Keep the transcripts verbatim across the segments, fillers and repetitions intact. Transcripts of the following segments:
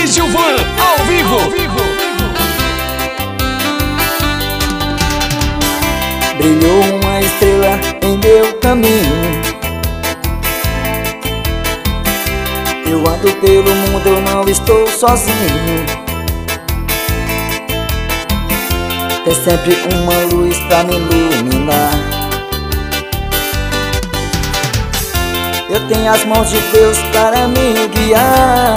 Gilvan, ao vivo. Ao vivo. Brilhou uma estrela em meu caminho. Eu ando pelo mundo, eu não estou sozinho. Tem sempre uma luz pra me iluminar. Eu tenho as mãos de Deus para me guiar.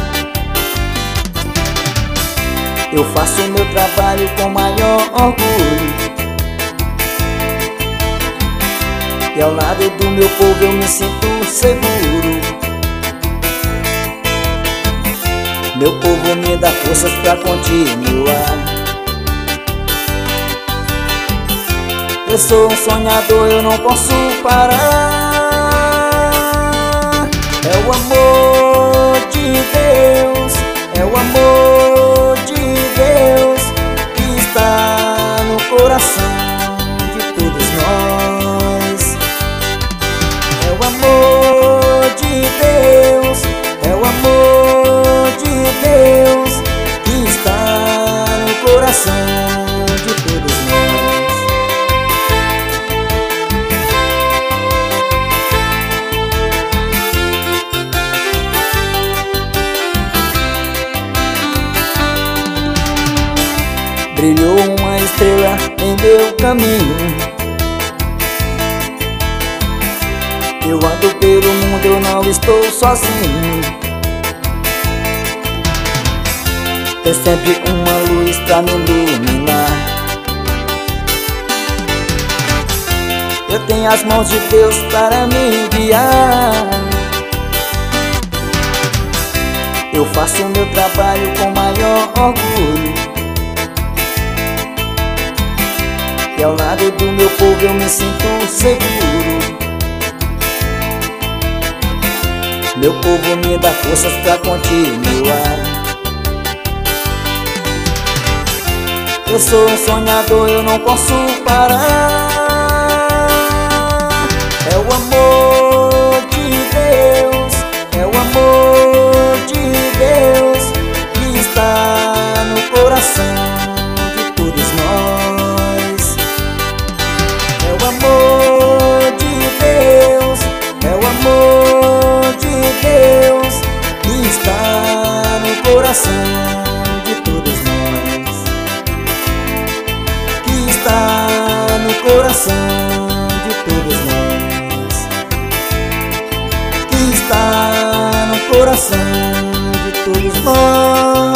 Eu faço o meu trabalho com maior orgulho, e ao lado do meu povo eu me sinto seguro. Meu povo me dá forças pra continuar. Eu sou um sonhador, eu não posso parar. É o amor de Deus, é o amor de Deus que está no coração de todos nós. É o amor de Deus, é o amor de Deus que está no coração de todos nós. Brilhou uma estrela em meu caminho. Eu ando pelo mundo, eu não estou sozinho. Tem sempre uma luz pra me iluminar. Eu tenho as mãos de Deus para me guiar. Eu faço o meu trabalho com maior orgulho, e ao lado do meu povo eu me sinto seguro. Meu povo me dá forças pra continuar. Eu sou um sonhador, eu não posso parar. É o amor de Deus, é o amor de Deus que está no coração de todos nós. É o amor de Deus, é o amor de Deus que está no coração de todos nós. Que está no coração de todos nós. Que está no coração de todos nós.